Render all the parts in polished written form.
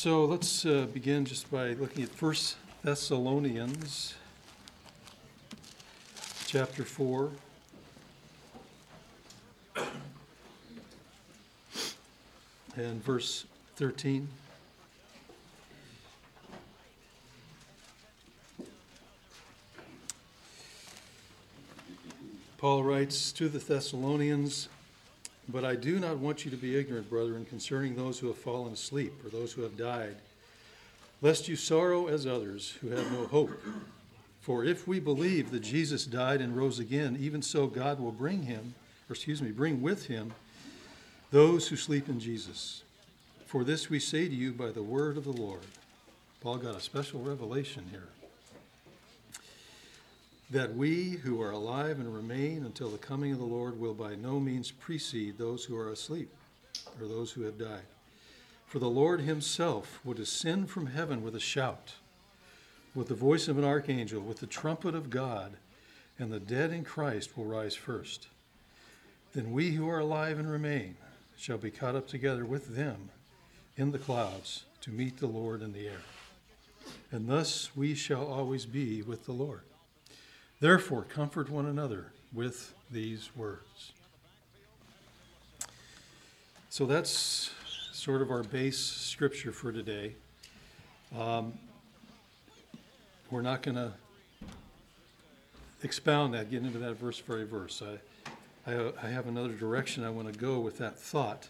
So let's begin just by looking at 1 Thessalonians chapter 4. And verse 13. Paul writes to the Thessalonians, "But I do not want you to be ignorant, brethren, concerning those who have fallen asleep, or those who have died, lest you sorrow as others who have no hope. For if we believe that Jesus died and rose again, even so God will bring with him those who sleep in Jesus. For this we say to you by the word of the Lord." Paul got a special revelation here. "That we who are alive and remain until the coming of the Lord will by no means precede those who are asleep, or those who have died. For the Lord himself will descend from heaven with a shout, with the voice of an archangel, with the trumpet of God, and the dead in Christ will rise first. Then we who are alive and remain shall be caught up together with them in the clouds to meet the Lord in the air. And thus we shall always be with the Lord. Therefore, comfort one another with these words." So that's sort of our base scripture for today. We're not going to expound that, get into that verse by verse. I have another direction I want to go with that thought.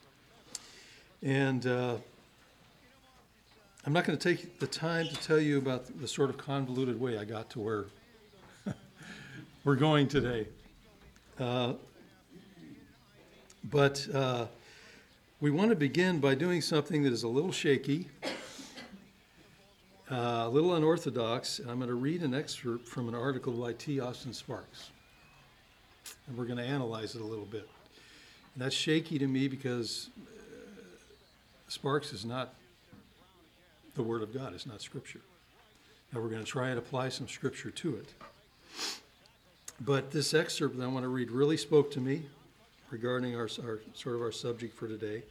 And I'm not going to take the time to tell you about the sort of convoluted way I got to where we're going today. But we want to begin by doing something that is a little shaky, a little unorthodox. I'm going to read an excerpt from an article by T. Austin Sparks. And we're going to analyze it a little bit. And that's shaky to me because Sparks is not the Word of God. It's not Scripture. Now we're going to try and apply some Scripture to it. But this excerpt that I want to read really spoke to me regarding our subject for today.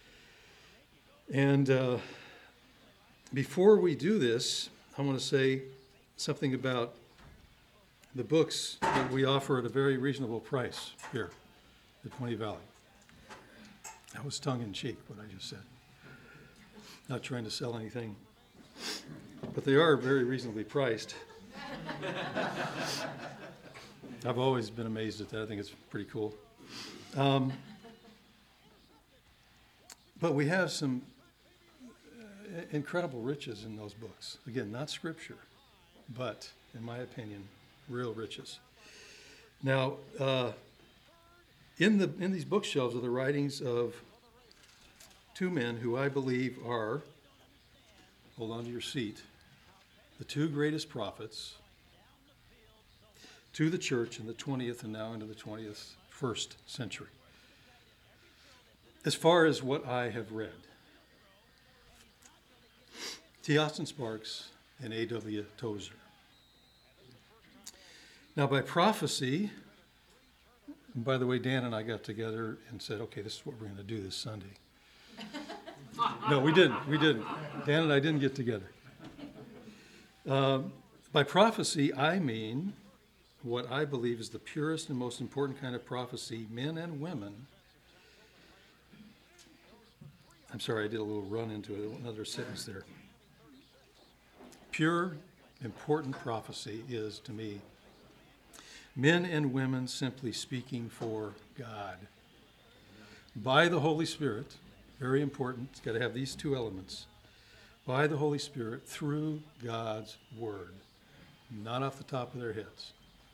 And before we do this, I want to say something about the books that we offer at a very reasonable price here at Twenty Valley. That was tongue-in-cheek, what I just said. Not trying to sell anything. But they are very reasonably priced. I've always been amazed at that. I think it's pretty cool. But we have some incredible riches in those books. Again, not Scripture, but, in my opinion, real riches. Now, in these bookshelves are the writings of two men who I believe are, hold on to your seat, the two greatest prophets to the church in the 20th and now into the 21st century. As far as what I have read, T. Austin Sparks and A.W. Tozer. Now, by prophecy, and by the way, Dan and I got together and said, okay, this is what we're going to do this Sunday. No, we didn't. Dan and I didn't get together. By prophecy, I mean what I believe is the purest and most important kind of prophecy men and women. I'm sorry, I did a little run into it, another sentence there. Pure, important prophecy is, to me, men and women simply speaking for God. By the Holy Spirit, very important, it's got to have these two elements. By the Holy Spirit, through God's Word, not off the top of their heads.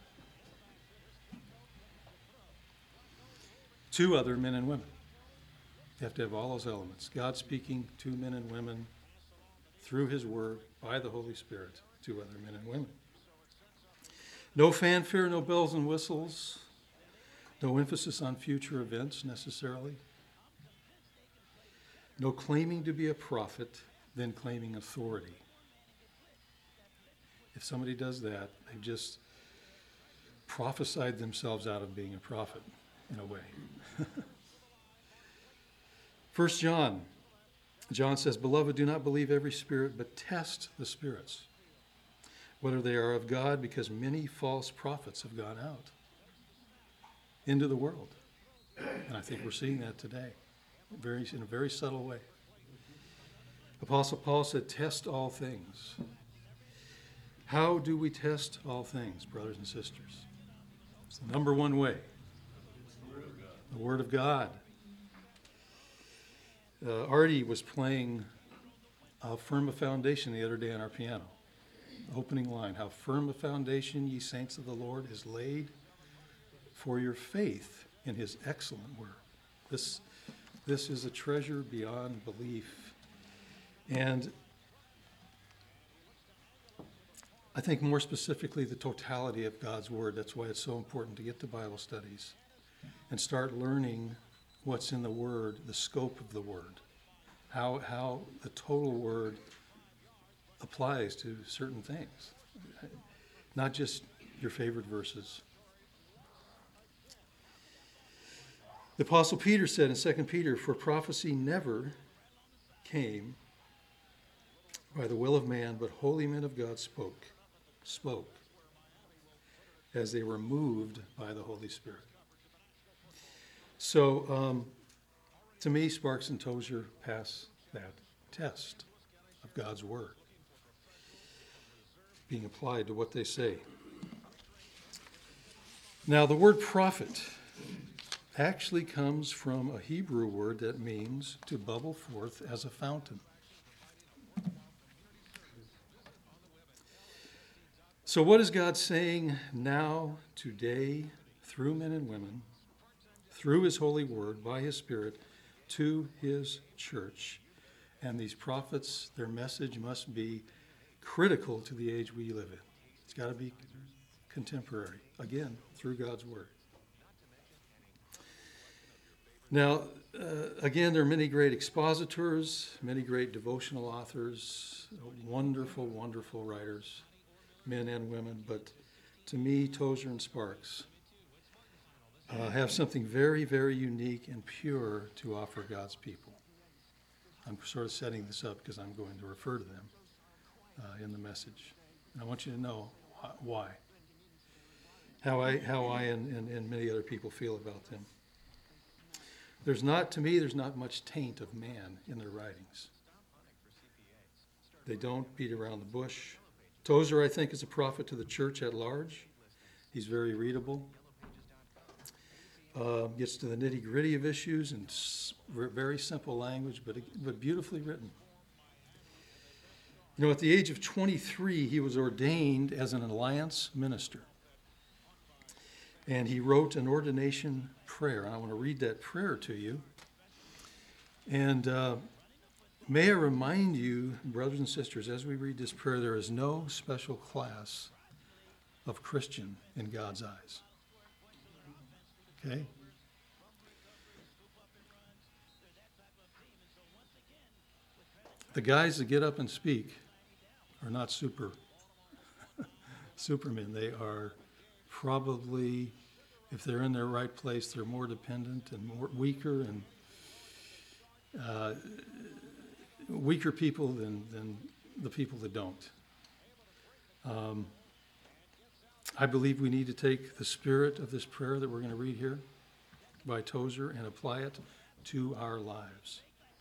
To other men and women. You have to have all those elements. God speaking to men and women through His Word, by the Holy Spirit, to other men and women. No fanfare, no bells and whistles, no emphasis on future events necessarily. No claiming to be a prophet, then claiming authority. If somebody does that, they've just prophesied themselves out of being a prophet, in a way. 1 John John says, "Beloved, do not believe every spirit, but test the spirits, whether they are of God, because many false prophets have gone out into the world." And I think we're seeing that today, in a very subtle way. Apostle Paul said, "Test all things." How do we test all things, brothers and sisters? It's the number one way. The Word of God. Artie was playing "How Firm a Foundation" the other day on our piano. Opening line, "How firm a foundation, ye saints of the Lord, is laid for your faith in his excellent word." This is a treasure beyond belief. And I think more specifically the totality of God's word. That's why it's so important to get to Bible studies and start learning what's in the word, the scope of the word, how the total word applies to certain things, not just your favorite verses. The Apostle Peter said in 2 Peter, "For prophecy never came by the will of man, but holy men of God spoke as they were moved by the Holy Spirit." So, to me, Sparks and Tozer pass that test of God's word being applied to what they say. Now, the word prophet actually comes from a Hebrew word that means to bubble forth as a fountain. So what is God saying now, today, through men and women, through his holy word, by his Spirit, to his church? And these prophets, their message must be critical to the age we live in. It's got to be contemporary, again, through God's word. Now, again, there are many great expositors, many great devotional authors, wonderful, wonderful writers, men and women. But to me, Tozer and Sparks have something very, very unique and pure to offer God's people. I'm sort of setting this up because I'm going to refer to them in the message. And I want you to know why, how I and many other people feel about them. There's not much taint of man in their writings. They don't beat around the bush. Tozer, I think, is a prophet to the church at large. He's very readable. Gets to the nitty-gritty of issues in very simple language, but beautifully written. You know, at the age of 23, he was ordained as an alliance minister. And he wrote an ordination prayer. I want to read that prayer to you. And may I remind you, brothers and sisters, as we read this prayer, there is no special class of Christian in God's eyes. Okay? The guys that get up and speak are not supermen. They are probably, if they're in their right place, they're more dependent and more weaker people than the people that don't. I believe we need to take the spirit of this prayer that we're going to read here by Tozer and apply it to our lives.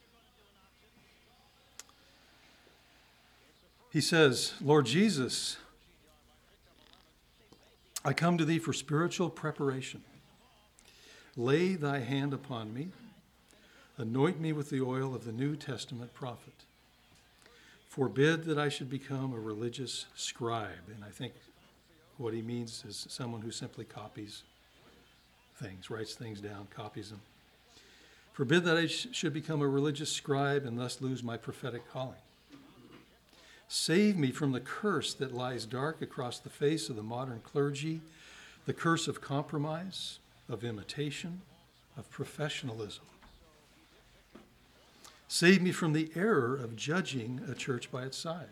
He says, Lord Jesus, I come to thee for spiritual preparation. Lay thy hand upon me. Anoint me with the oil of the New Testament prophet. Forbid that I should become a religious scribe. And I think what he means is someone who simply copies things, writes things down, copies them. Forbid that I should become a religious scribe and thus lose my prophetic calling. Save me from the curse that lies dark across the face of the modern clergy, the curse of compromise, of imitation, of professionalism. Save me from the error of judging a church by its size,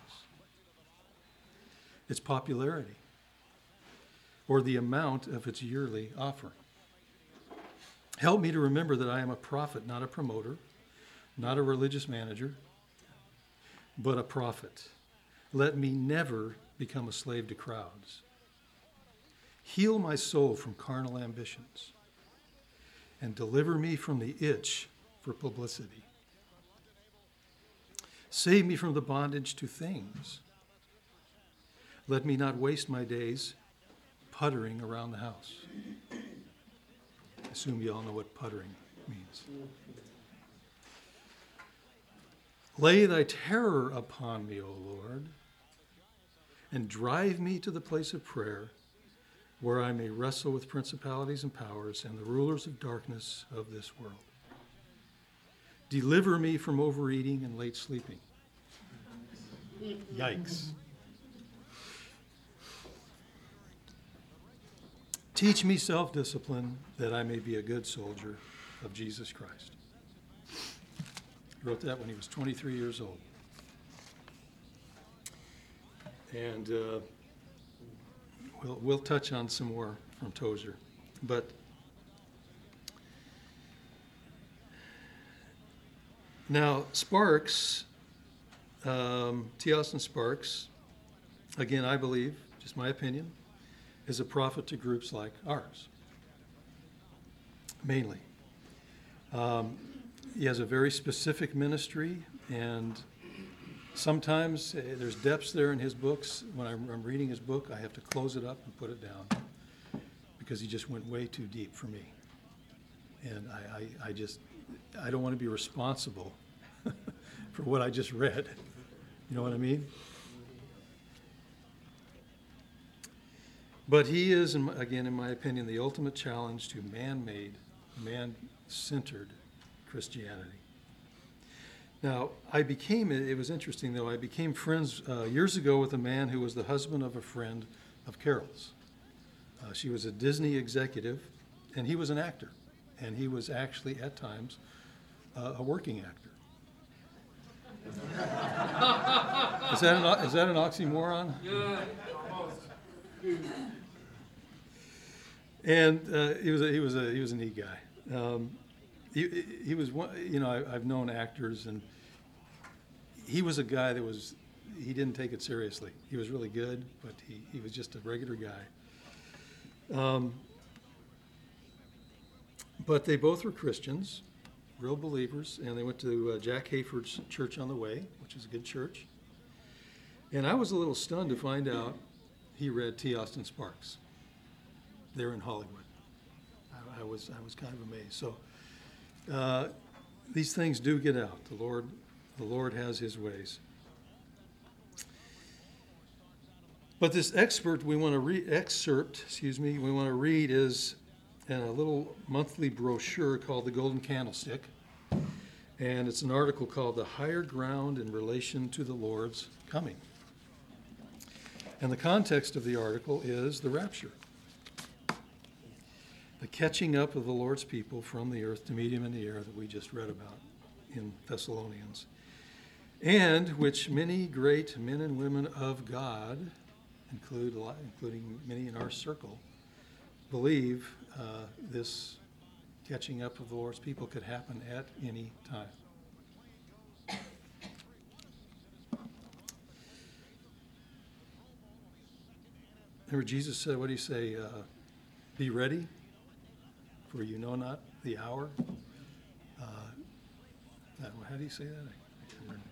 its popularity, or the amount of its yearly offering. Help me to remember that I am a prophet, not a promoter, not a religious manager, but a prophet. Let me never become a slave to crowds. Heal my soul from carnal ambitions and deliver me from the itch for publicity. Save me from the bondage to things. Let me not waste my days puttering around the house. I assume you all know what puttering means. Lay thy terror upon me, O Lord, and drive me to the place of prayer, where I may wrestle with principalities and powers and the rulers of darkness of this world. Deliver me from overeating and late sleeping. Yikes. Teach me self-discipline that I may be a good soldier of Jesus Christ. He wrote that when he was 23 years old. And we'll touch on some more from Tozer. But now Sparks, T. Austin Sparks, again, I believe, just my opinion, is a prophet to groups like ours, mainly. He has a very specific ministry, and sometimes there's depths there in his books. When I'm reading his book, I have to close it up and put it down because he just went way too deep for me. And I don't want to be responsible for what I just read. You know what I mean? But he is, again, in my opinion, the ultimate challenge to man-made, man-centered Christianity. Now, it was interesting though, I became friends years ago with a man who was the husband of a friend of Carol's. She was a Disney executive, and he was an actor. And he was actually, at times, a working actor. Is that an oxymoron? Yeah, almost. And he was a neat guy. He was one, I've known actors, and he was a guy he didn't take it seriously. He was really good, but he was just a regular guy. But they both were Christians, real believers, and they went to Jack Hayford's Church on the Way, which is a good church. And I was a little stunned to find out he read T. Austin Sparks. They're in Hollywood. I was kind of amazed. So these things do get out. The Lord has his ways. But this excerpt we want to read is in a little monthly brochure called The Golden Candlestick. And it's an article called The Higher Ground in Relation to the Lord's Coming. And the context of the article is the rapture. The catching up of the Lord's people from the earth to meet him in the air that we just read about in Thessalonians. And which many great men and women of God, including many in our circle, believe this catching up of the Lord's people could happen at any time. Remember Jesus said, what did he say? Be ready, for you know not the hour. How do you say that? I can't remember.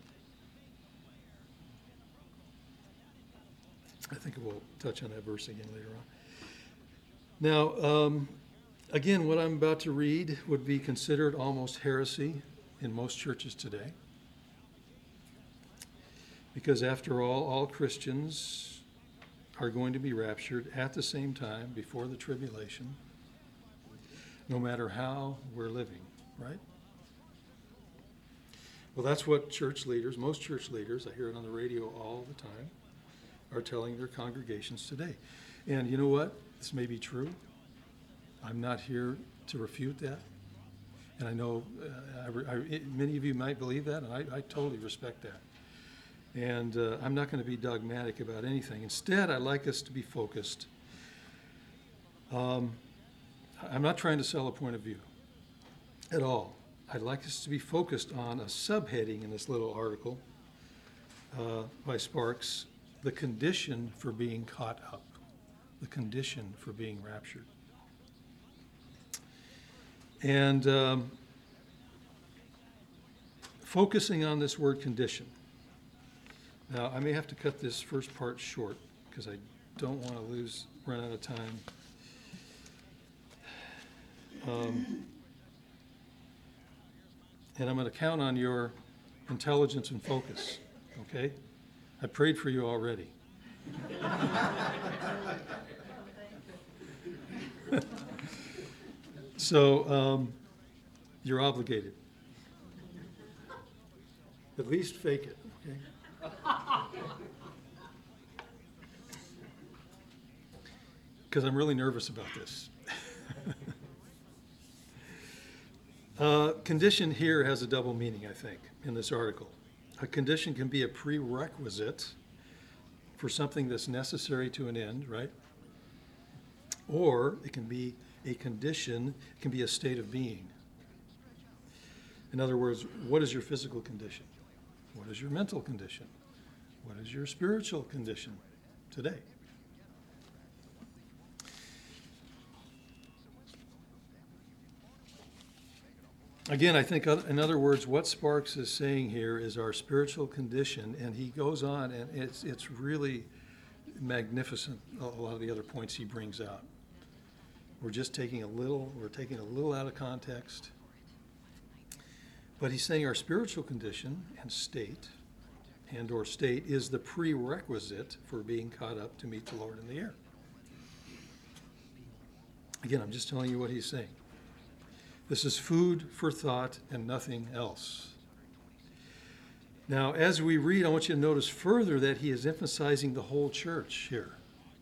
I think we'll touch on that verse again later on. Now, again, what I'm about to read would be considered almost heresy in most churches today. Because after all Christians are going to be raptured at the same time before the tribulation, no matter how we're living, right? Well, that's what most church leaders, I hear it on the radio all the time, are telling their congregations today. And you know what? This may be true. I'm not here to refute that. And I know many of you might believe that, and I totally respect that. And I'm not going to be dogmatic about anything. Instead, I'd like us to be focused. I'm not trying to sell a point of view at all. I'd like us to be focused on a subheading in this little article by Sparks, the condition for being caught up, the condition for being raptured. And focusing on this word condition. Now, I may have to cut this first part short because I don't want to run out of time. And I'm going to count on your intelligence and focus, okay? I prayed for you already. So, you're obligated. At least fake it, okay? Because I'm really nervous about this. Condition here has a double meaning, I think, in this article. A condition can be a prerequisite for something that's necessary to an end, right? Or it can be a condition, it can be a state of being. In other words, what is your physical condition? What is your mental condition? What is your spiritual condition today? Again, I think, in other words, what Sparks is saying here is our spiritual condition, and he goes on, and it's really magnificent, a lot of the other points he brings out. We're taking a little out of context. But he's saying our spiritual condition and state is the prerequisite for being caught up to meet the Lord in the air. Again, I'm just telling you what he's saying. This is food for thought and nothing else. Now, as we read, I want you to notice further that he is emphasizing the whole church here.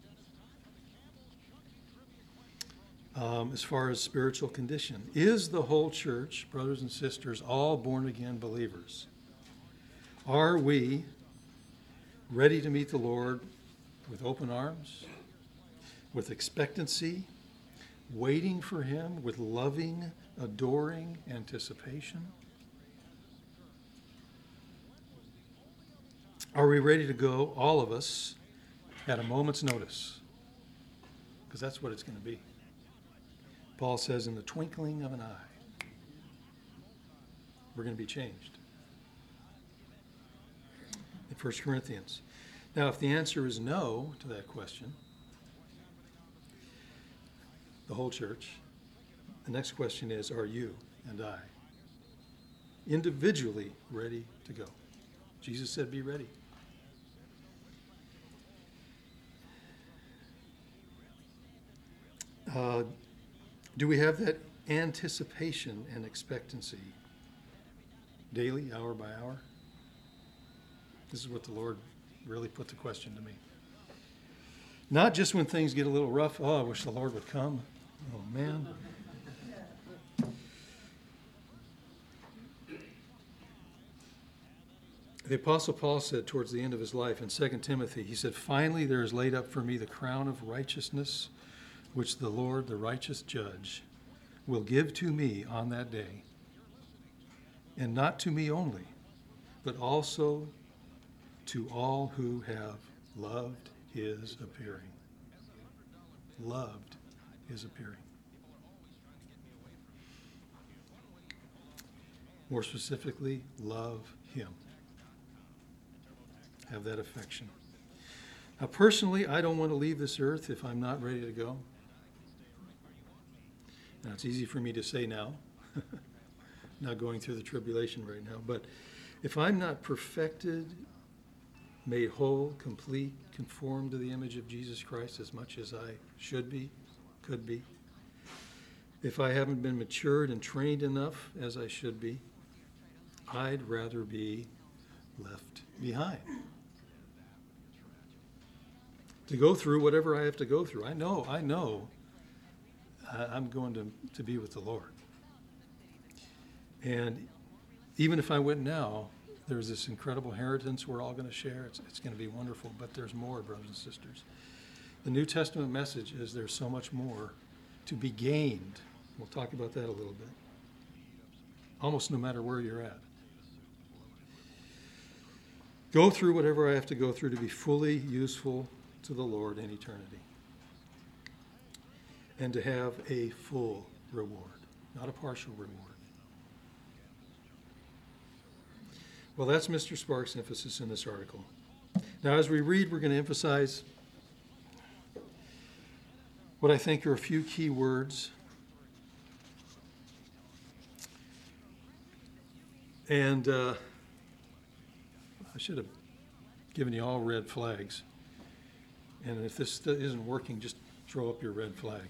As far as spiritual condition. Is the whole church, brothers and sisters, all born-again believers? Are we ready to meet the Lord with open arms, with expectancy, waiting for him with loving, adoring anticipation? Are we ready to go, all of us, at a moment's notice? Because that's what it's going to be. Paul says, in the twinkling of an eye, we're going to be changed. In 1 Corinthians. Now, if the answer is no to that question, the whole church, the next question is, are you and I individually ready to go? Jesus said, be ready. Do we have that anticipation and expectancy daily, hour by hour? This is what the Lord really put the question to me. Not just when things get a little rough, I wish the Lord would come. Oh, man. The Apostle Paul said towards the end of his life in 2 Timothy, he said, finally there is laid up for me the crown of righteousness, which the Lord, the righteous judge, will give to me on that day. And not to me only, but also to all who have loved his appearing. Loved his appearing. More specifically, love him. Have that affection. Now, personally, I don't want to leave this earth if I'm not ready to go. Now, it's easy for me to say now, not going through the tribulation right now, but if I'm not perfected, made whole, complete, conformed to the image of Jesus Christ as much as I should be, could be, if I haven't been matured and trained enough as I should be, I'd rather be left behind. To go through whatever I have to go through. I know I'm going to be with the Lord. And even if I went now, there's this incredible inheritance we're all going to share. It's going to be wonderful, but there's more, brothers and sisters. The New Testament message is there's so much more to be gained. We'll talk about that a little bit. almost no matter where you're at. Go through whatever I have to go through to be fully useful to the Lord in eternity. And to have a full reward, not a partial reward. Well, that's Mr. Sparks' emphasis in this article. Now, as we read, we're going to emphasize what I think are a few key words. And I should have given you all red flags. And if this isn't working, just throw up your red flag.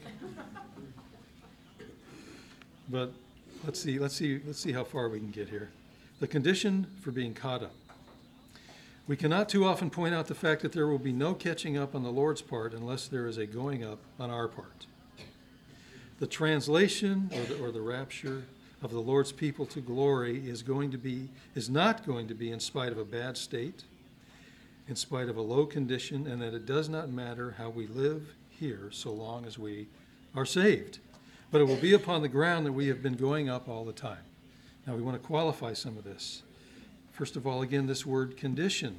But let's see how far we can get here. The condition for being caught up. We cannot too often point out the fact that there will be no catching up on the Lord's part unless there is a going up on our part. The translation or the rapture of the Lord's people to glory is not going to be in spite of a bad state, in spite of a low condition, and that it does not matter how we live here so long as we are saved. But it will be upon the ground that we have been going up all the time. Now we want to qualify some of this. First of all, again, this word condition,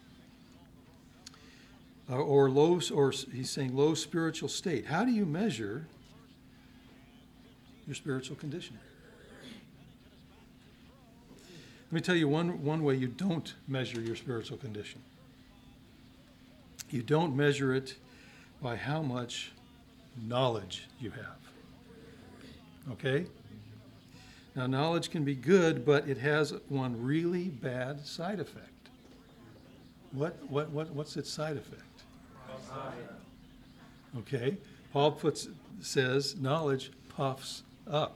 or he's saying low spiritual state. How do you measure your spiritual condition? Let me tell you one way you don't measure your spiritual condition. You don't measure it by how much knowledge you have. Okay? Now, knowledge can be good, but it has one really bad side effect. What's its side effect? Okay. Paul says knowledge puffs up.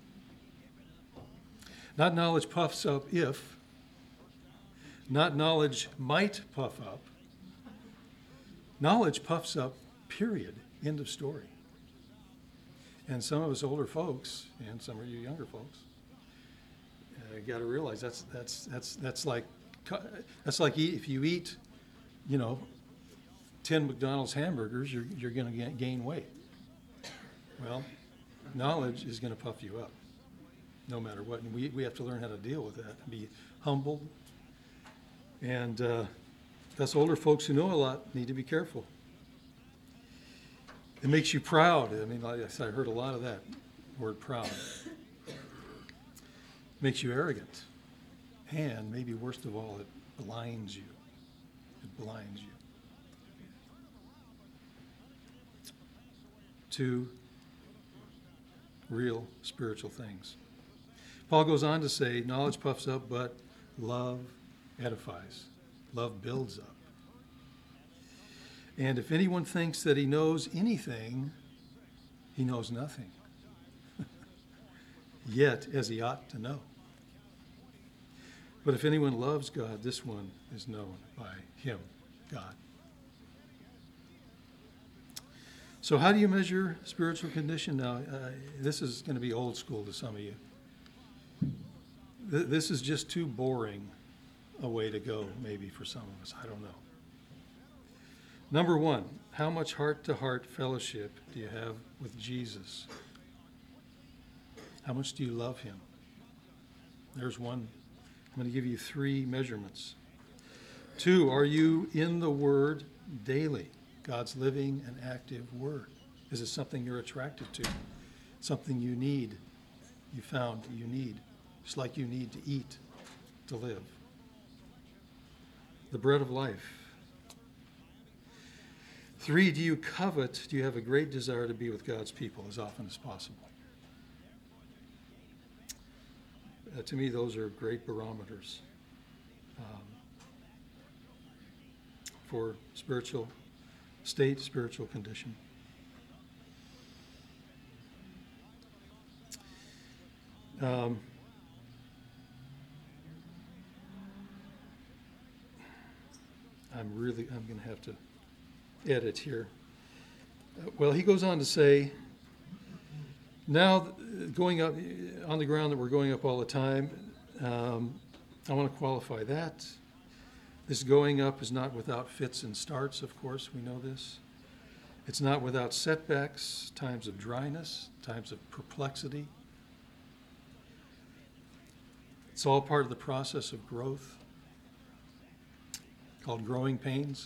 Not knowledge puffs up if. Not knowledge might puff up. Knowledge puffs up, period. End of story. And some of us older folks, and some of you younger folks, got to realize that's like if you eat, 10 McDonald's hamburgers, you're going to gain weight. Well, knowledge is going to puff you up, no matter what. And we have to learn how to deal with that, be humble. And us older folks who know a lot need to be careful. It makes you proud. I mean, like I said, I heard a lot of that word, proud. It makes you arrogant. And maybe worst of all, it blinds you. It blinds you to real spiritual things. Paul goes on to say, knowledge puffs up, but love edifies. Love builds up. And if anyone thinks that he knows anything, he knows nothing. Yet, as he ought to know. But if anyone loves God, this one is known by him, God. So how do you measure spiritual condition? Now, this is going to be old school to some of you. This is just too boring a way to go, maybe, for some of us. I don't know. Number one, how much heart-to-heart fellowship do you have with Jesus? How much do you love him? There's one. I'm going to give you 3 measurements. 2, are you in the Word daily? God's living and active Word. Is it something you're attracted to? Something you need? You found you need. Just like you need to eat to live. The bread of life. 3, do you covet? Do you have a great desire to be with God's people as often as possible? To me, those are great barometers for spiritual state, spiritual condition. I'm going to have to edit here. Well, he goes on to say, now going up on the ground that we're going up all the time, I want to qualify that. This going up is not without fits and starts, of course, we know this. It's not without setbacks, times of dryness, times of perplexity. It's all part of the process of growth, called growing pains.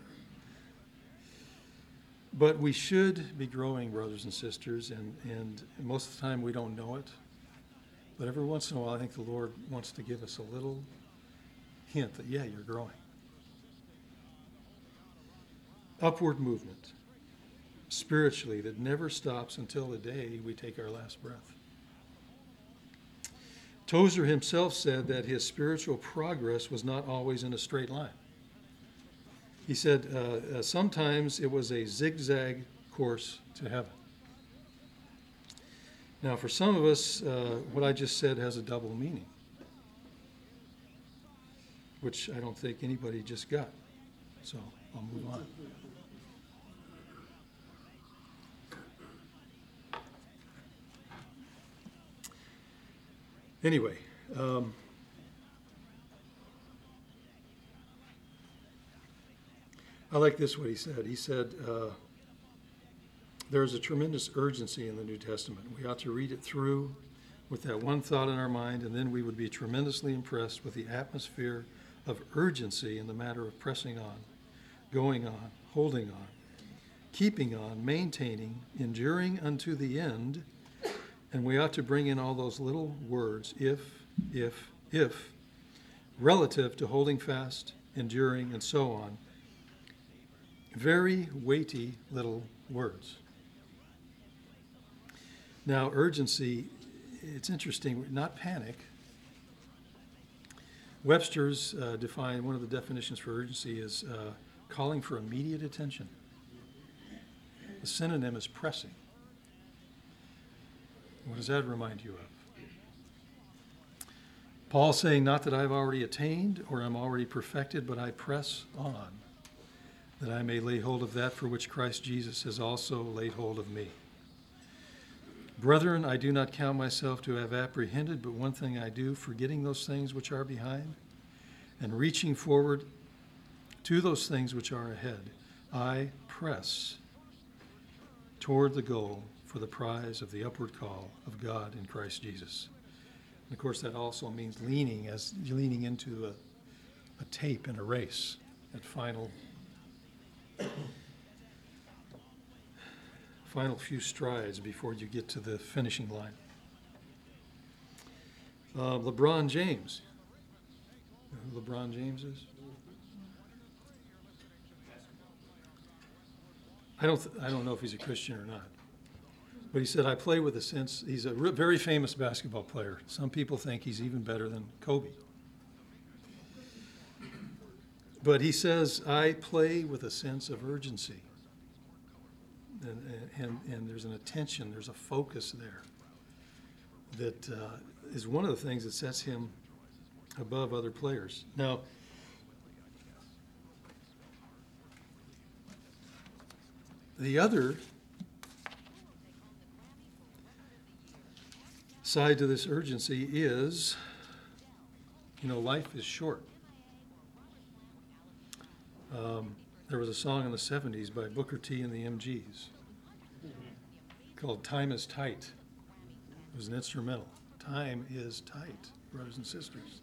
But we should be growing, brothers and sisters, and most of the time we don't know it. But every once in a while, I think the Lord wants to give us a little hint that, yeah, you're growing. Upward movement, spiritually, that never stops until the day we take our last breath. Tozer himself said that his spiritual progress was not always in a straight line. He said sometimes it was a zigzag course to heaven. Now, for some of us, what I just said has a double meaning, which I don't think anybody just got. So I'll move on. Anyway, I like this, what he said. He said, there is a tremendous urgency in the New Testament. We ought to read it through with that one thought in our mind, and then we would be tremendously impressed with the atmosphere of urgency in the matter of pressing on, going on, holding on, keeping on, maintaining, enduring unto the end. And we ought to bring in all those little words, if, relative to holding fast, enduring, and so on. Very weighty little words. Now, urgency, it's interesting, not panic. Webster's define one of the definitions for urgency is calling for immediate attention. The synonym is pressing. What does that remind you of? Paul saying, not that I've already attained or am already perfected, but I press on, that I may lay hold of that for which Christ Jesus has also laid hold of me. Brethren, I do not count myself to have apprehended, but one thing I do, forgetting those things which are behind, and reaching forward to those things which are ahead, I press toward the goal for the prize of the upward call of God in Christ Jesus. And of course, that also means leaning into a tape in a race, that final few strides before you get to the finishing line. LeBron James. You know who LeBron James is? I don't know if he's a Christian or not. But he said, I play with a sense, he's a very famous basketball player. Some people think he's even better than Kobe. But he says, I play with a sense of urgency. And there's an attention, there's a focus there that is one of the things that sets him above other players. Now, the other side to this urgency is, life is short. There was a song in the 70s by Booker T and the MGs called Time is Tight. It was an instrumental. Time is tight, brothers and sisters.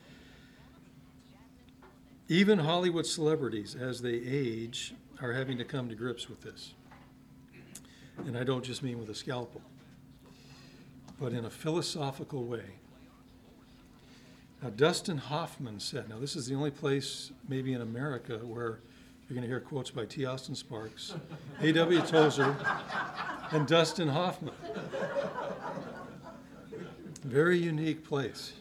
Even Hollywood celebrities, as they age, are having to come to grips with this. And I don't just mean with a scalpel, but in a philosophical way. Now, Dustin Hoffman said, now this is the only place maybe in America where you're going to hear quotes by T. Austin Sparks, A.W. Tozer, and Dustin Hoffman. Very unique place.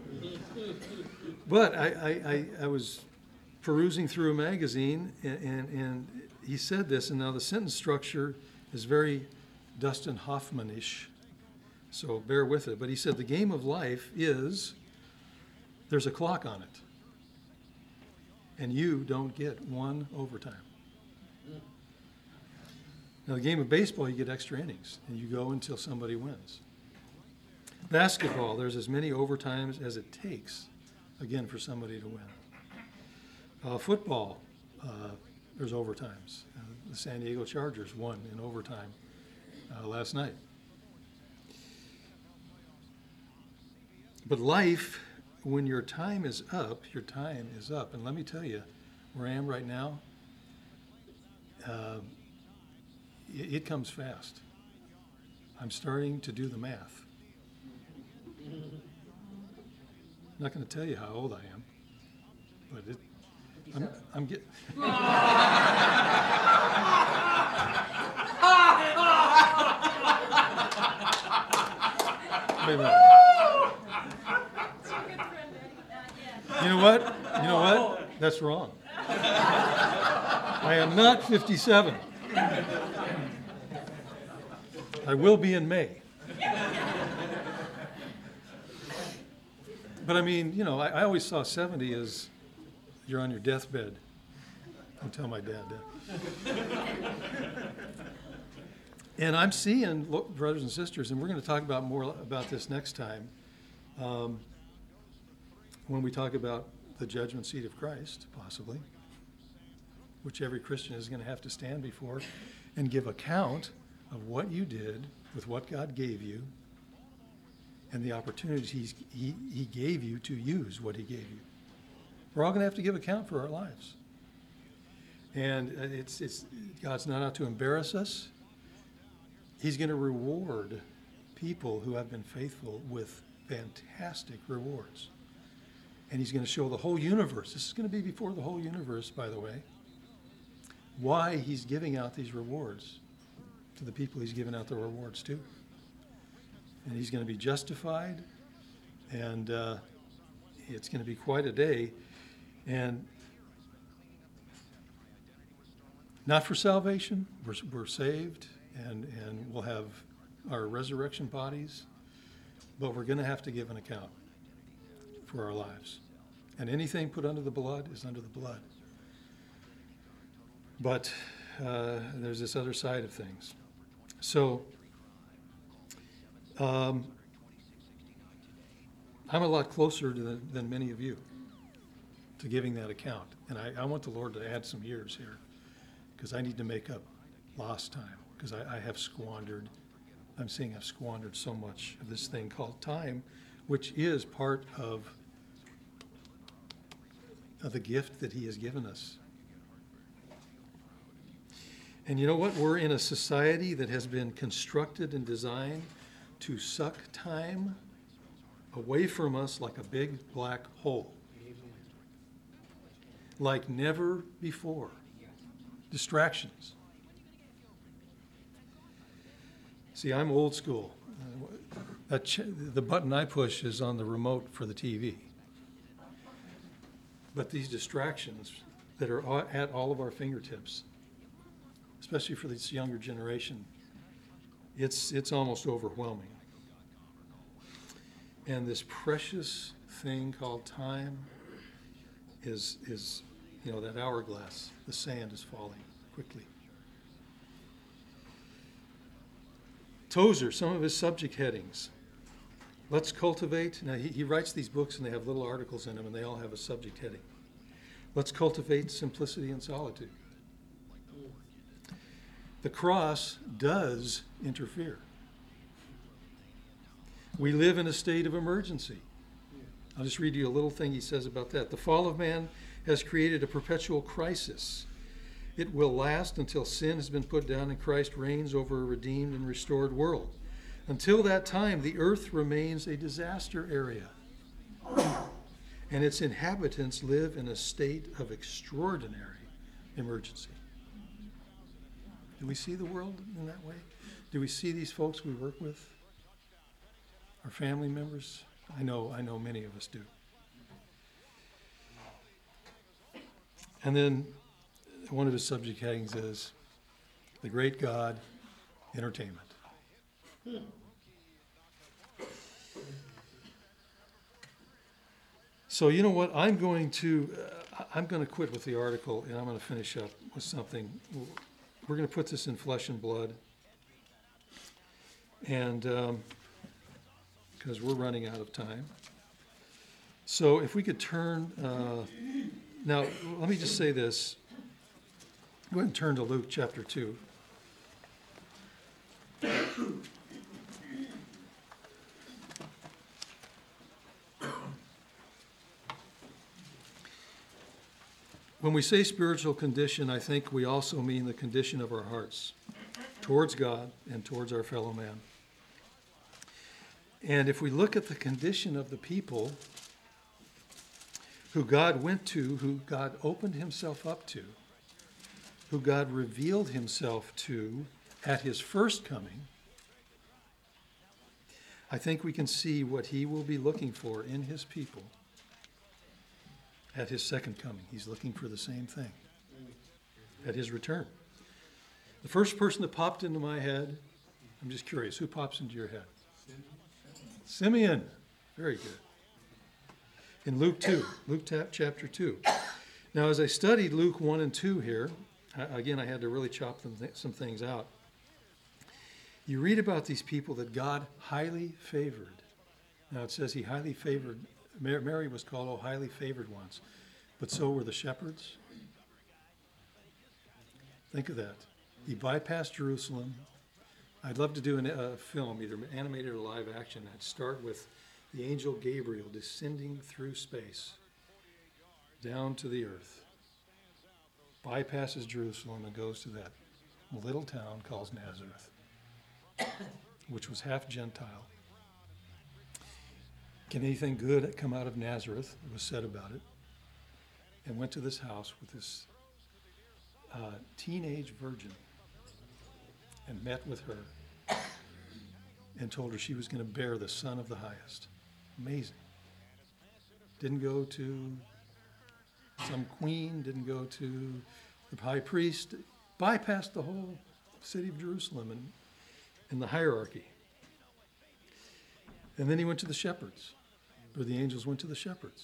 But I was perusing through a magazine, and he said this, and now the sentence structure is very Dustin Hoffman-ish, so bear with it. But he said the game of life is, there's a clock on it, and you don't get one overtime. Now, the game of baseball, you get extra innings, and you go until somebody wins. Basketball, there's as many overtimes as it takes, again, for somebody to win. Football, there's overtimes. The San Diego Chargers won in overtime last night. But life when your time is up, your time is up. And let me tell you, where I am right now, it comes fast. I'm starting to do the math. I'm not going to tell you how old I am, but I'm getting. Wait a minute. You know what? You know what? That's wrong. I am not 57. I will be in May. But I mean, you know, I always saw 70 as you're on your deathbed. Don't tell my dad that. And I'm seeing, brothers and sisters, and we're going to talk about more about this next time, when we talk about the judgment seat of Christ, possibly, which every Christian is going to have to stand before and give account of what you did with what God gave you and the opportunities he gave you to use what he gave you. We're all going to have to give account for our lives. And it's God's not out to embarrass us. He's going to reward people who have been faithful with fantastic rewards. And he's going to show the whole universe. This is going to be before the whole universe, by the way, why he's giving out these rewards to the people he's giving out the rewards to. And he's going to be justified, and it's going to be quite a day. And not for salvation. We're saved, and we'll have our resurrection bodies, but we're going to have to give an account for our lives. And anything put under the blood is under the blood. But there's this other side of things. So I'm a lot closer than many of you to giving that account. And I want the Lord to add some years here, because I need to make up lost time, because I have squandered. I'm saying I've squandered so much of this thing called time, which is part of the gift that he has given us. And you know what? We're in a society that has been constructed and designed to suck time away from us like a big black hole. Like never before. Distractions. See, I'm old school. The button I push is on the remote for the TV. But these distractions that are at all of our fingertips, especially for this younger generation, it's almost overwhelming. And this precious thing called time is that hourglass. The sand is falling quickly. Tozer, some of his subject headings. Let's cultivate. Now, he writes these books, and they have little articles in them, and they all have a subject heading. Let's cultivate simplicity and solitude. The cross does interfere. We live in a state of emergency. I'll just read you a little thing he says about that. The fall of man has created a perpetual crisis. It will last until sin has been put down and Christ reigns over a redeemed and restored world. Until that time, the earth remains a disaster area, and its inhabitants live in a state of extraordinary emergency. Do we see the world in that way? Do we see these folks we work with? Our family members? I know many of us do. And then one of his subject headings is The Great God, Entertainment. So you know what? I'm going to quit with the article, and I'm going to finish up with something. We're going to put this in flesh and blood, and because we're running out of time. So if we could turn, now let me just say this. Go ahead and turn to Luke chapter 2. When we say spiritual condition, I think we also mean the condition of our hearts towards God and towards our fellow man. And if we look at the condition of the people who God went to, who God opened himself up to, who God revealed himself to at his first coming, I think we can see what he will be looking for in his people at his second coming. He's looking for the same thing at his return. The first person that popped into my head, I'm just curious, who pops into your head? Simeon. Very good. In Luke 2, Luke chapter 2. Now, as I studied Luke 1 and 2 here, again, I had to really chop some things out. You read about these people that God highly favored. Now, it says he highly favored. Mary was called, oh, highly favored ones. But so were the shepherds. Think of that. He bypassed Jerusalem. I'd love to do a film, either animated or live action. I'd start with the angel Gabriel descending through space down to the earth, bypasses Jerusalem and goes to that little town called Nazareth, which was half Gentile. Can anything good come out of Nazareth? It was said about it. And went to this house with this teenage virgin and met with her and told her she was going to bear the Son of the Highest. Amazing. Didn't go to some queen, didn't go to the high priest, bypassed the whole city of Jerusalem and the hierarchy. And then he went to the shepherds, or the angels went to the shepherds.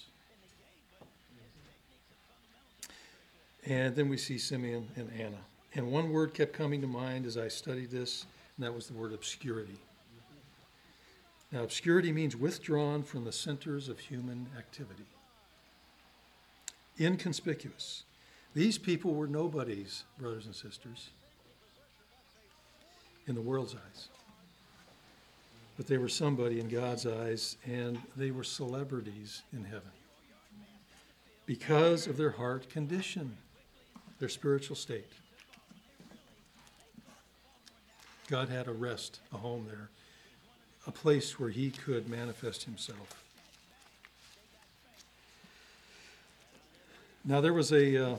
And then we see Simeon and Anna. And one word kept coming to mind as I studied this, and that was the word obscurity. Now, obscurity means withdrawn from the centers of human activity. Inconspicuous. These people were nobodies, brothers and sisters, in the world's eyes. But they were somebody in God's eyes, and they were celebrities in heaven because of their heart condition, their spiritual state. God had a rest, a home there, a place where he could manifest himself. Now, there was a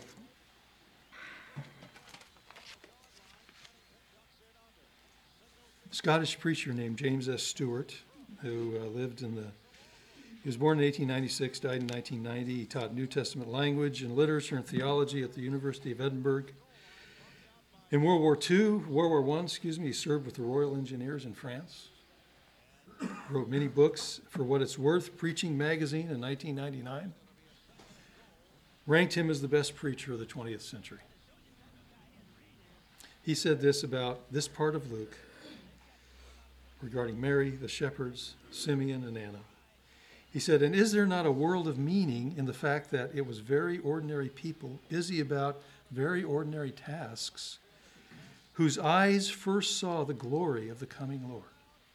Scottish preacher named James S. Stewart, who he was born in 1896, died in 1990. He taught New Testament language and literature and theology at the University of Edinburgh. In World War I, he served with the Royal Engineers in France. Wrote many books. For what it's worth, Preaching Magazine in 1999 ranked him as the best preacher of the 20th century. He said this about this part of Luke regarding Mary, the shepherds, Simeon, and Anna. He said, "And is there not a world of meaning in the fact that it was very ordinary people, busy about very ordinary tasks, whose eyes first saw the glory of the coming Lord?"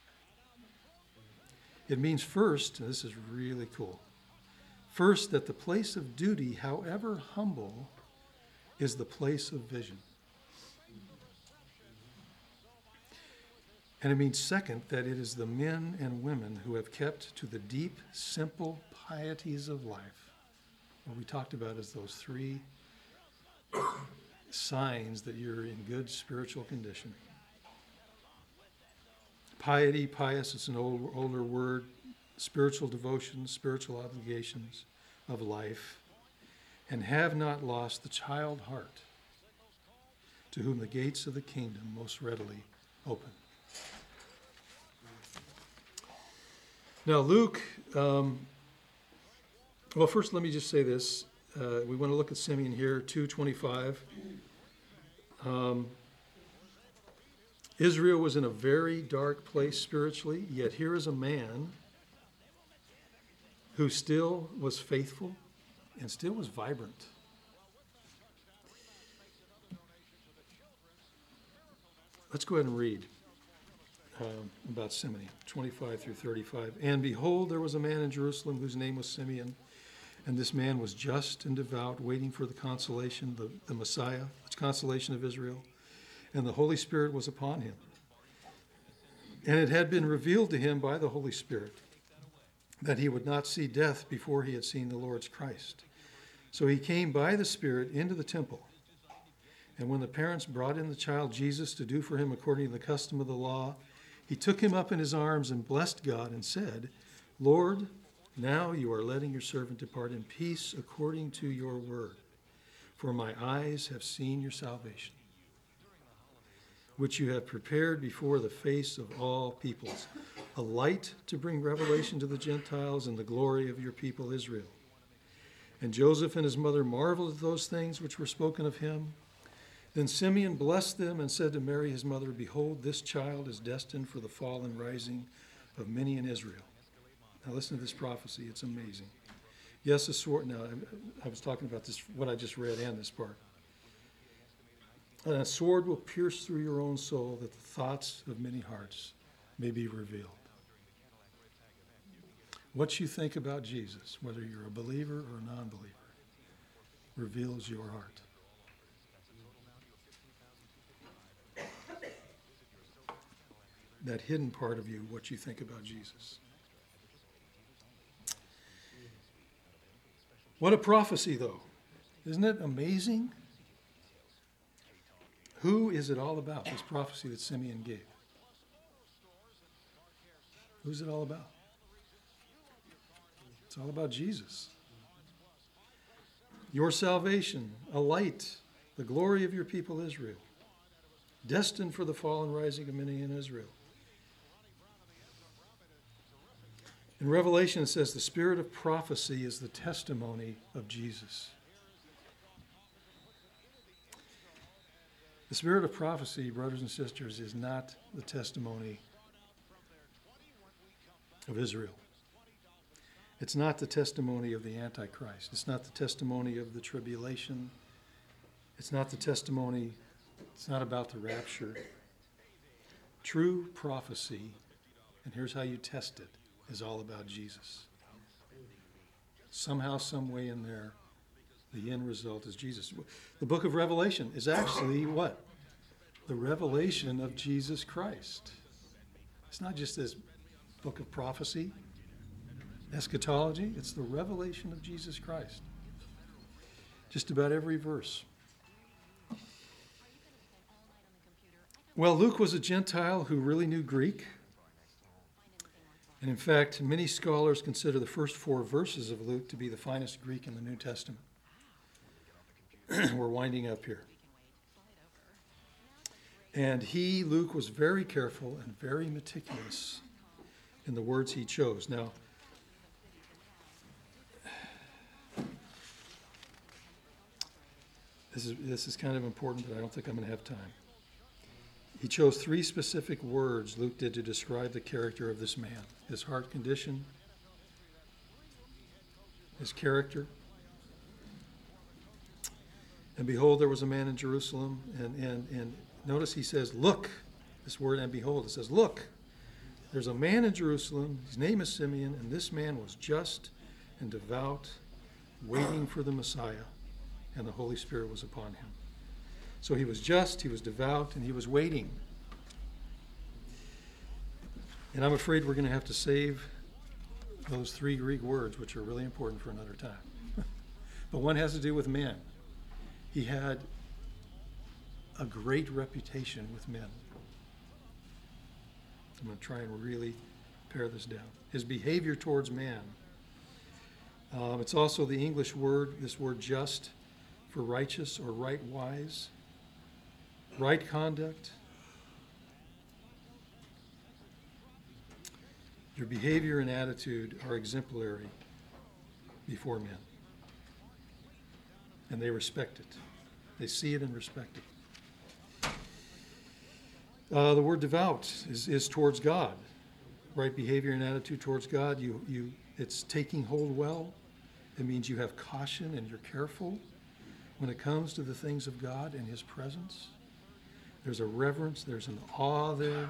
It means first, and this is really cool, first, that the place of duty, however humble, is the place of vision. And it means second, that it is the men and women who have kept to the deep, simple pieties of life, what we talked about as those three signs that you're in good spiritual condition. Piety, pious, it's an older word. Spiritual devotions, spiritual obligations of life. And have not lost the child heart, to whom the gates of the kingdom most readily open. Now, Luke, well, first let me just say this. We want to look at Simeon here, 2:25. Israel was in a very dark place spiritually, yet here is a man who still was faithful and still was vibrant. Let's go ahead and read about Simeon, 25 through 35. "And behold, there was a man in Jerusalem whose name was Simeon, And this man was just and devout, waiting for the consolation, the Messiah, the consolation of Israel. And the Holy Spirit was upon him. And it had been revealed to him by the Holy Spirit that he would not see death before he had seen the Lord's Christ. So he came by the Spirit into the temple. And when the parents brought in the child Jesus to do for him according to the custom of the law, he took him up in his arms and blessed God and said, Lord, now you are letting your servant depart in peace according to your word. For my eyes have seen your salvation, which you have prepared before the face of all peoples, a light to bring revelation to the Gentiles and the glory of your people Israel. And Joseph and his mother marveled at those things which were spoken of him. Then Simeon blessed them and said to Mary his mother, Behold, this child is destined for the fall and rising of many in Israel. Now listen to this prophecy. It's amazing. Yes, a sword. Now, I was talking about this, what I just read and this part. And a sword will pierce through your own soul, that the thoughts of many hearts may be revealed. What you think about Jesus, whether you're a believer or a non-believer, reveals your heart. That hidden part of you, what you think about Jesus. What a prophecy, though. Isn't it amazing? Who is it all about, this prophecy that Simeon gave? Who's it all about? It's all about Jesus. Your salvation, a light, the glory of your people Israel, destined for the fall and rising of many in Israel. In Revelation, it says the spirit of prophecy is the testimony of Jesus. The spirit of prophecy, brothers and sisters, is not the testimony of Israel. It's not the testimony of the Antichrist. It's not the testimony of the tribulation. It's not the testimony, it's not about the rapture. True prophecy, and here's how you test it, is all about Jesus. Somehow, some way in there, the end result is Jesus. The book of Revelation is actually what? The revelation of Jesus Christ. It's not just this book of prophecy, eschatology. It's the revelation of Jesus Christ. Just about every verse. Well, Luke was a Gentile who really knew Greek. And in fact, many scholars consider the first 4 verses of Luke to be the finest Greek in the New Testament. We're winding up here. And Luke, was very careful and very meticulous in the words he chose. Now, this is kind of important, but I don't think I'm going to have time. He chose 3 specific words, Luke did, to describe the character of this man. His heart condition, his character. And behold, there was a man in Jerusalem, and notice he says, look, this word, and behold, it says, look, there's a man in Jerusalem, his name is Simeon, and this man was just and devout, waiting for the Messiah, and the Holy Spirit was upon him. So he was just, he was devout, and he was waiting. And I'm afraid we're going to have to save those 3 Greek words, which are really important, for another time. But one has to do with men. He had a great reputation with men. I'm going to try and really pare this down. His behavior towards man. It's also the English word, this word just, for righteous or right wise. Right conduct. Your behavior and attitude are exemplary before men. And they respect it. They see it and respect it. The word devout is towards God. Right behavior and attitude towards God. It's taking hold well. It means you have caution and you're careful when it comes to the things of God and his presence. There's a reverence, there's an awe there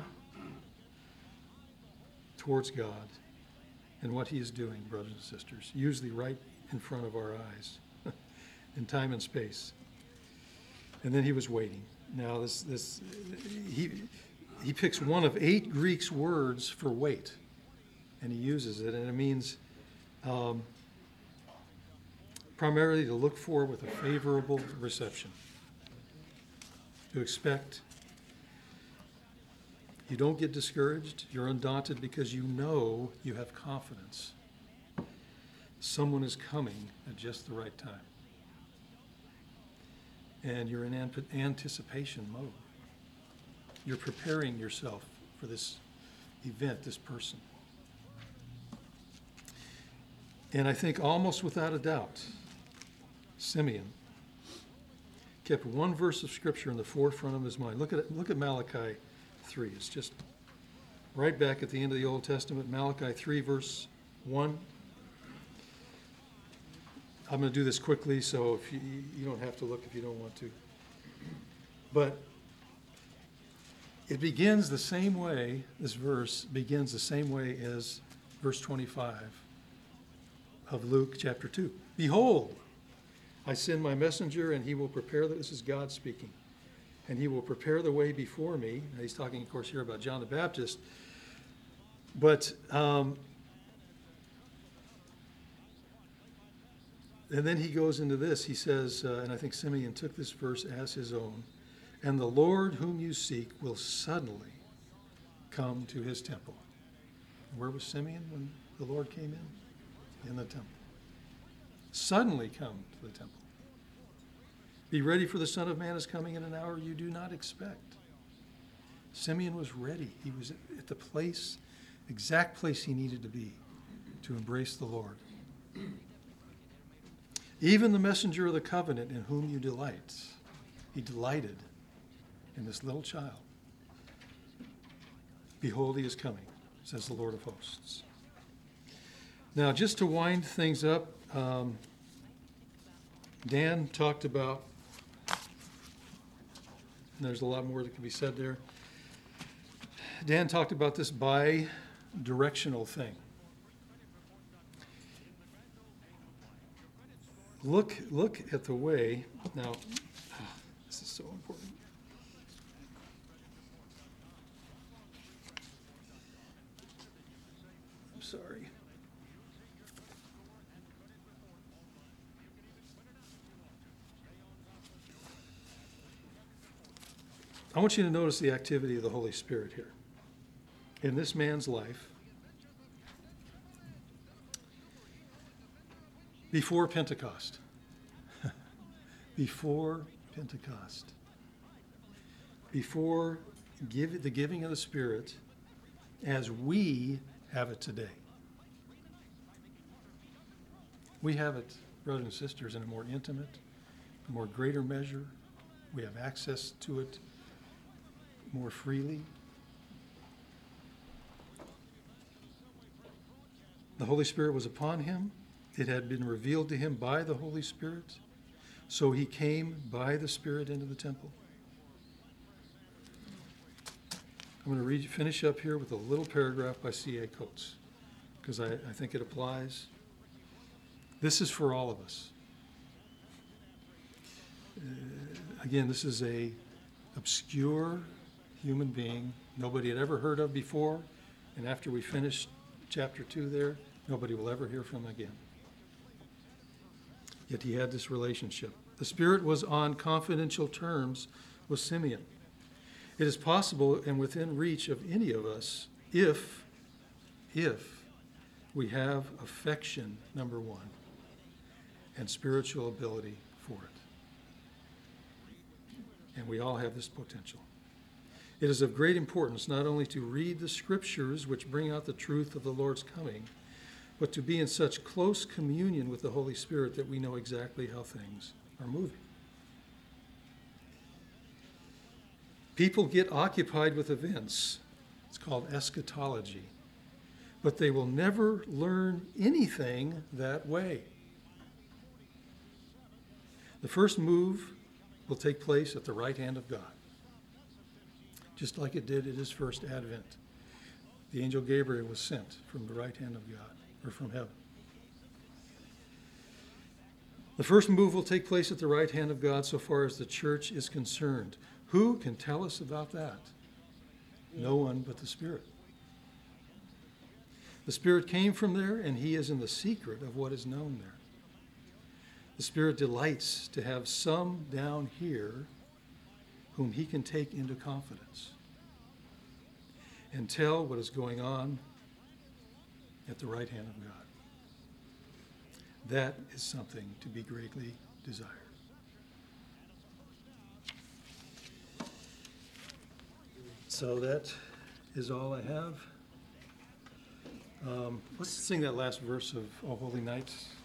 towards God and what he is doing, brothers and sisters. Use the right in front of our eyes in time and space. And then he was waiting. Now he picks one of 8 Greek words for wait, and he uses it, and it means primarily to look for with a favorable reception, to expect. You don't get discouraged. You're undaunted because you know you have confidence. Someone is coming at just the right time. And you're in anticipation mode. You're preparing yourself for this event, this person. And I think almost without a doubt, Simeon kept one verse of Scripture in the forefront of his mind. Look at Malachi 3. It's just right back at the end of the Old Testament. Malachi 3, verse 1. I'm going to do this quickly, so if you don't have to look if you don't want to. But it begins the same way, this verse begins the same way as verse 25 of Luke chapter 2. Behold, I send my messenger, and he will prepare, this is God speaking, and he will prepare the way before me. Now, he's talking, of course, here about John the Baptist. But, and then he goes into this. He says, and I think Simeon took this verse as his own, and the Lord whom you seek will suddenly come to his temple. Where was Simeon when the Lord came in? In the temple. Suddenly come to the temple. Be ready, for the Son of Man is coming in an hour you do not expect. Simeon was ready. He was at the place, exact place he needed to be to embrace the Lord. Even the messenger of the covenant in whom you delight. He delighted in this little child. Behold, he is coming, says the Lord of hosts. Now, just to wind things up, Dan talked about, and there's a lot more that can be said there. Dan talked about this bi-directional thing. Look at the way, now, this is so important. I'm sorry. I want you to notice the activity of the Holy Spirit here. In this man's life, before Pentecost. Before Pentecost. Before the giving of the Spirit as we have it today. We have it, brothers and sisters, in a more intimate, a more greater measure. We have access to it more freely. The Holy Spirit was upon him. It had been revealed to him by the Holy Spirit. So he came by the Spirit into the temple. I'm going to finish up here with a little paragraph by C.A. Coates, because I think it applies. This is for all of us. Again, this is a obscure human being nobody had ever heard of before, and after we finish chapter 2 there, nobody will ever hear from again. Yet he had this relationship. The Spirit was on confidential terms with Simeon. It is possible and within reach of any of us if we have affection, number one, and spiritual ability for it. And we all have this potential. It is of great importance not only to read the Scriptures, which bring out the truth of the Lord's coming, but to be in such close communion with the Holy Spirit that we know exactly how things are moving. People get occupied with events. It's called eschatology. But they will never learn anything that way. The first move will take place at the right hand of God, just like it did at his first advent. The angel Gabriel was sent from the right hand of God, or from heaven. The first move will take place at the right hand of God so far as the church is concerned. Who can tell us about that? No one but the Spirit. The Spirit came from there, and he is in the secret of what is known there. The Spirit delights to have some down here whom he can take into confidence and tell what is going on at the right hand of God. That is something to be greatly desired. So that is all I have. Let's sing that last verse of O Holy Night.